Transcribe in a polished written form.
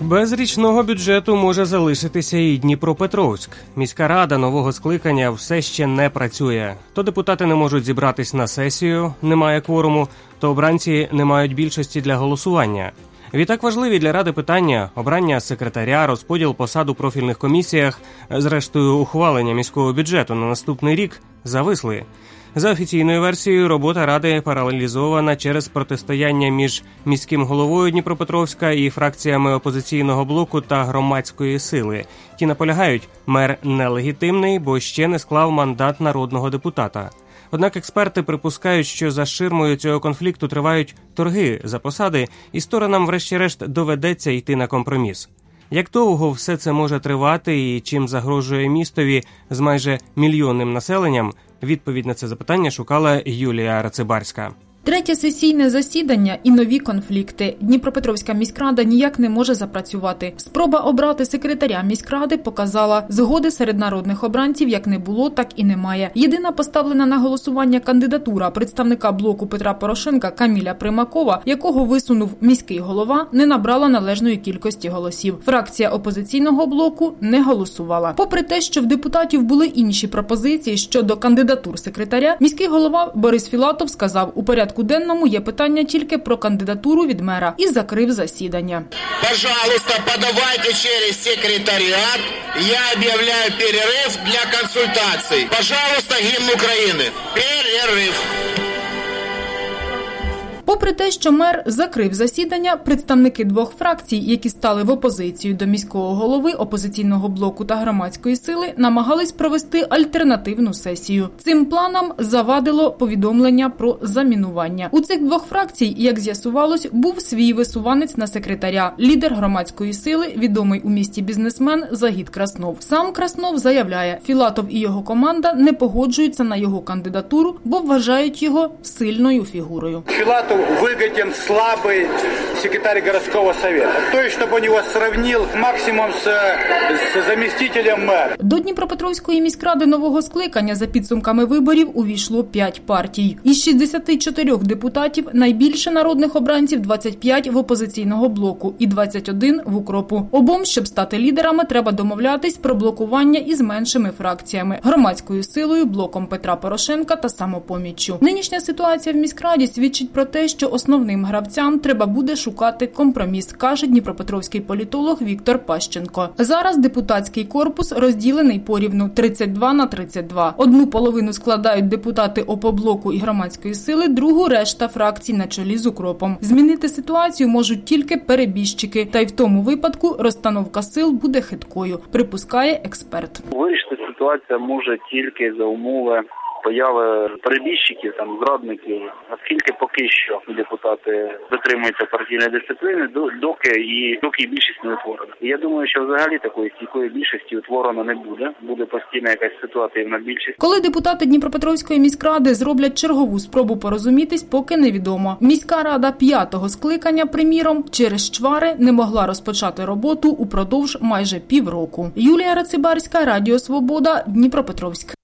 Без річного бюджету може залишитися і Дніпропетровськ. Міська рада нового скликання все ще не працює. То депутати не можуть зібратись на сесію, немає кворуму, то обранці не мають більшості для голосування. Відтак важливі для ради питання – обрання секретаря, розподіл посад у профільних комісіях, зрештою ухвалення міського бюджету на наступний рік – зависли. За офіційною версією, робота ради паралізована через протистояння між міським головою Дніпропетровська і фракціями опозиційного блоку та громадської сили. Ті наполягають, мер нелегітимний, бо ще не склав мандат народного депутата. Однак експерти припускають, що за ширмою цього конфлікту тривають торги за посади, і сторонам врешті-решт доведеться йти на компроміс. Як довго все це може тривати і чим загрожує містові з майже мільйонним населенням, відповідь на це запитання шукала Юлія Рацибарська. Третє сесійне засідання і нові конфлікти. Дніпропетровська міськрада ніяк не може запрацювати. Спроба обрати секретаря міськради показала, згоди серед народних обранців як не було, так і немає. Єдина поставлена на голосування кандидатура представника блоку Петра Порошенка Каміля Примакова, якого висунув міський голова, не набрала належної кількості голосів. Фракція опозиційного блоку не голосувала. Попри те, що в депутатів були інші пропозиції щодо кандидатур секретаря, міський голова Борис Філатов сказав, у порядку денному є питання тільки про кандидатуру від мера і закрив засідання. Пожалуйста, подавайте через секретаріат. Я об'являю перерив для консультацій. Пожалуйста, гімн України. Перерив. Попри те, що мер закрив засідання, представники двох фракцій, які стали в опозицію до міського голови, опозиційного блоку та громадської сили, намагались провести альтернативну сесію. Цим планам завадило повідомлення про замінування. У цих двох фракцій, як з'ясувалось, був свій висуванець на секретаря, лідер громадської сили, відомий у місті бізнесмен Загід Краснов. Сам Краснов заявляє, Філатов і його команда не погоджуються на його кандидатуру, бо вважають його сильною фігурою. Филатов выгоден слабый секретарь городского совета. То есть, чтобы он его сравнил максимум с заместителем мэра. До Дніпропетровської міськради нового скликання за підсумками виборів увійшло 5 партій. Із 64 депутатів найбільше народних обранців 25 в опозиційного блоку і 21 в укропу. Обом, щоб стати лідерами, треба домовлятись про блокування із меншими фракціями – громадською силою, блоком Петра Порошенка та Самопоміччю. Нинішня ситуація в міськраді свідчить про те, що основним гравцям треба буде шукати компроміс, каже дніпропетровський політолог Віктор Пащенко. Зараз депутатський корпус розділений порівну 32 на 32. Одну половину складають депутати Опоблоку і громадської сили, другу – решта фракцій на чолі з укропом. Змінити ситуацію можуть тільки перебіжчики, та й в тому випадку розстановка сил буде хиткою, припускає експерт. Вирішити ситуацію може тільки за умови появи перебіжчиків, зрадників, оскільки поки що депутати дотримуються партійної дисципліни, доки більшість не утворена. І я думаю, що взагалі такої стійкої більшості утворено не буде. Буде постійна якась ситуативна більшість. Коли депутати Дніпропетровської міськради зроблять чергову спробу порозумітись, поки невідомо. Міська рада 5-го скликання, приміром, через чвари не могла розпочати роботу упродовж майже півроку. Юлія Рацибарська, Радіо Свобода, Дніпропетровськ.